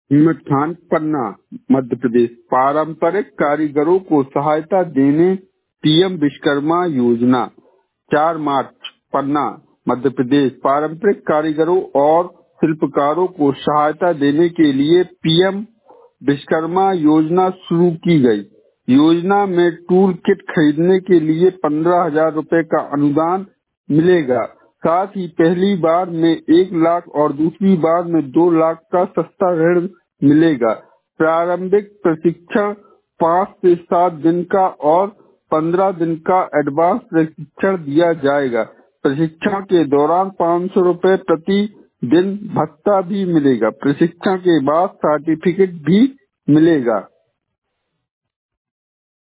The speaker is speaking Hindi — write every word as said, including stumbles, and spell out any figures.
हिमथान पन्ना मध्य प्रदेश, पारंपरिक कारीगरों को सहायता देने पीएम विश्वकर्मा योजना। चार मार्च पन्ना मध्य प्रदेश, पारंपरिक कारीगरों और शिल्पकारों को सहायता देने के लिए पीएम विश्वकर्मा योजना शुरू की गई। योजना में टूल किट खरीदने के लिए पंद्रह हजार रूपए का अनुदान मिलेगा। साथ ही पहली बार में एक लाख और दूसरी बार में दो लाख का सस्ता ऋण मिलेगा। प्रारंभिक प्रशिक्षण पाँच से सात दिन का और पंद्रह दिन का एडवांस प्रशिक्षण दिया जाएगा। प्रशिक्षण के दौरान पाँच सौ रूपए प्रति दिन भत्ता भी मिलेगा। प्रशिक्षण के बाद सर्टिफिकेट भी मिलेगा।